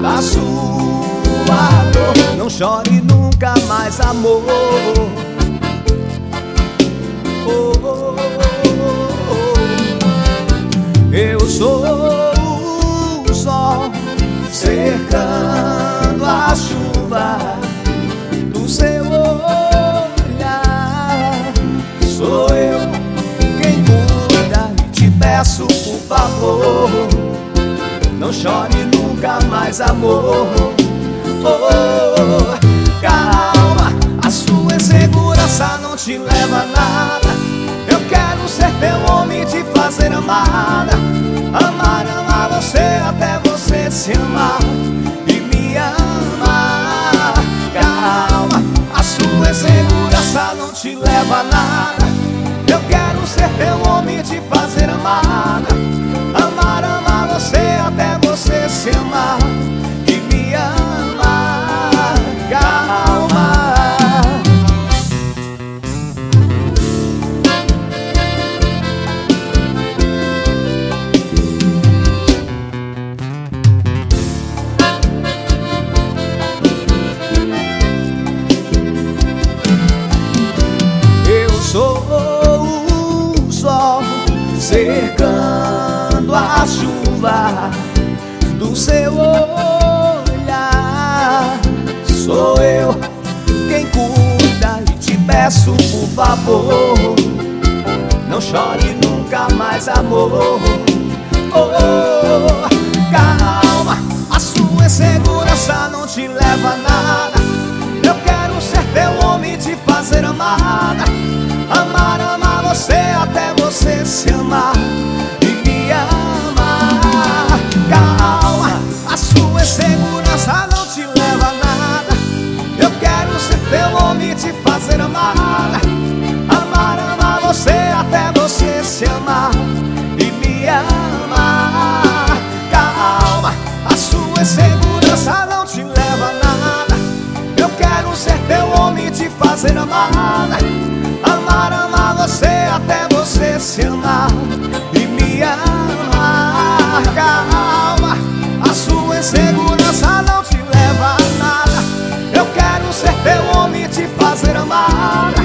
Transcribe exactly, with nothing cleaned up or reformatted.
a sua dor. Não chore nunca mais, amor. Oh, oh, oh, oh. Eu sou o sol cercando a chuva do seu olhar. Sou eu quem cuida e te peço, por favor, não chore nunca mais, amor. Oh, calma, a sua insegurança não te leva a nada. Eu quero ser teu homem, te fazer amada. Amar, amar você até você se amar e me amar. Calma, a sua insegurança não te leva a nada. Eu quero ser teu homem, te fazer amada. Amar, amar você até você se amar e me amar. Calma. Eu sou o sol cercando a chuva do seu olhar. Sou eu quem cuida e te peço, por favor, não chore nunca mais, amor. Oh, calma, a sua insegurança não te leva a nada. Eu quero ser teu homem, te fazer amada. Amar, amar você até você se amar e me amar. Calma, a sua insegurança não te leva a nada. Eu quero ser teu homem, te fazer amada. Amar, amar você até você se amar e me amar. Calma, a sua insegurança não te leva a nada. Eu quero ser teu homem, te fazer amada. Amar, amar você até você se amar e me amar. Calma, a sua insegurança não te leva a nada. Eu quero ser teu homem, te fazer amar.